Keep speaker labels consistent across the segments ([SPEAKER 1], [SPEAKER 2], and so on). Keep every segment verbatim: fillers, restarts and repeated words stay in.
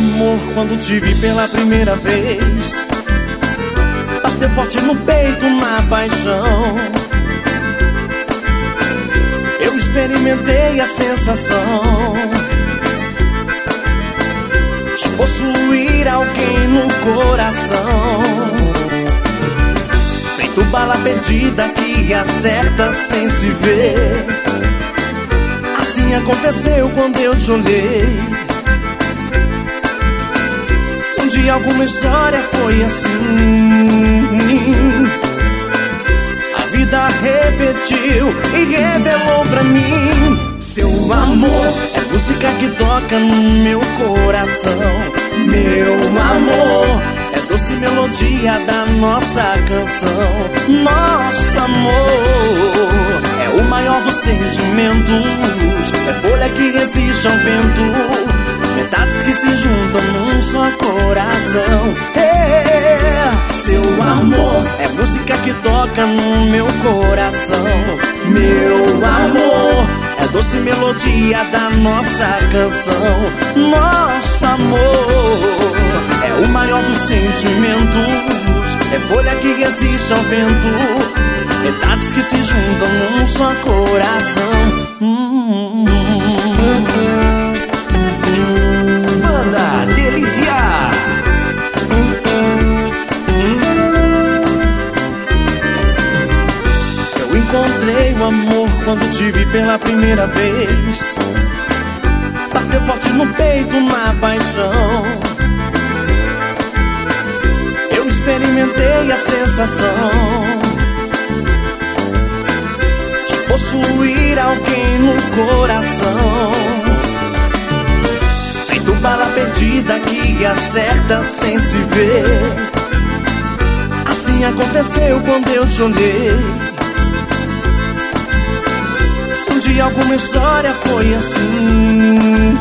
[SPEAKER 1] amor quando te vi pela primeira vez. Bateu forte no peito na paixão. Eu experimentei a sensação de possuir alguém no coração, feito bala perdida que acerta sem se ver. Assim aconteceu quando eu te olhei. Se um dia alguma história foi assim, a vida repetiu e revelou pra mim. Seu amor é música que toca no meu coração. Meu amor é doce melodia da nossa canção. Nosso amor é o maior dos sentimentos. É folha que resiste ao vento, metades que se juntam num só coração. É, seu amor é música que toca no meu coração. Meu amor é doce melodia da nossa canção. Nosso amor é o maior dos sentimentos. É folha que resiste ao vento, metades que se juntam num só coração. hum, hum, hum.
[SPEAKER 2] Banda Delícia.
[SPEAKER 1] Eu encontrei o amor quando te vi pela primeira vez. Bateu forte no peito na paixão. Eu experimentei a sensação de possuir alguém no coração, feito bala perdida que acerta sem se ver. Assim aconteceu quando eu te olhei. Se um dia alguma história foi assim,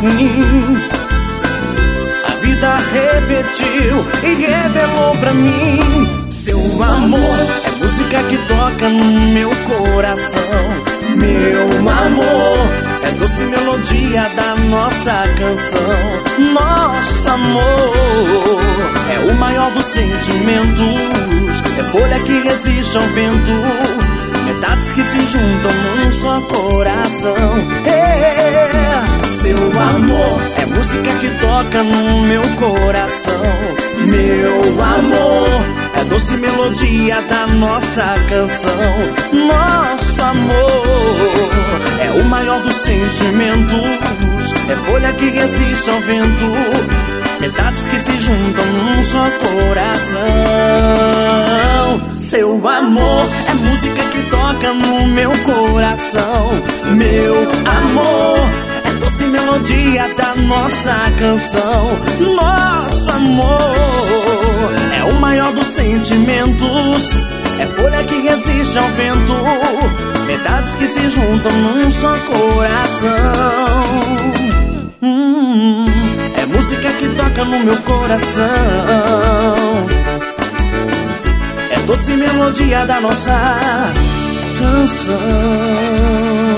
[SPEAKER 1] a vida repetiu e revelou pra mim. Seu amor é música que toca no meu coração. Meu amor é doce melodia da nossa canção. Nosso amor é o maior dos sentimentos. É folha que resiste ao vento, metades que se juntam num só coração. É, seu amor é música que toca no meu coração. Meu amor é doce melodia da nossa canção. Nosso amor é o maior dos sentimentos. É folha que resiste ao vento, metades que se juntam num só coração. Seu amor é música que toca no meu coração. Meu amor é doce melodia da nossa canção. Nosso amor é o maior dos sentimentos. É folha que resiste ao vento, metades que se juntam num só coração. hum, É música que toca no meu coração. É doce melodia da nossa canção.